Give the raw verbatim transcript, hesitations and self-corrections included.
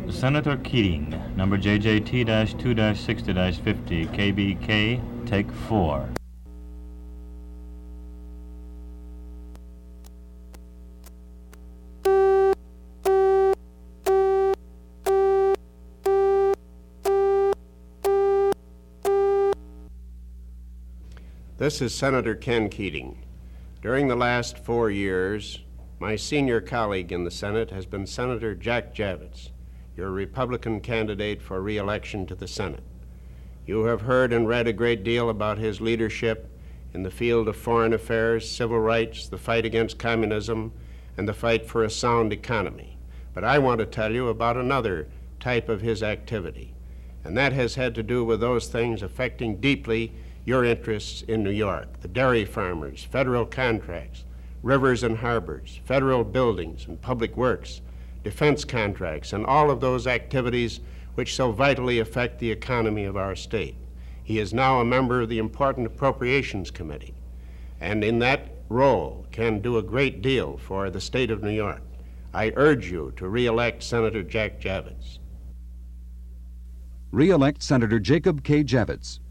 Senator Keating, number J J T two sixty fifty, K B K, take four. This is Senator Ken Keating. During the last four years, my senior colleague in the Senate has been Senator Jack Javits, your Republican candidate for re-election to the Senate. You have heard and read a great deal about his leadership in the field of foreign affairs, civil rights, the fight against communism, and the fight for a sound economy. But I want to tell you about another type of his activity, and that has had to do with those things affecting deeply your interests in New York: the dairy farmers, federal contracts, rivers and harbors, federal buildings and public works, defense contracts, and all of those activities which so vitally affect the economy of our state. He is now a member of the important Appropriations Committee, and in that role can do a great deal for the state of New York. I urge you to re-elect Senator Jack Javits. Re-elect Senator Jacob K. Javits.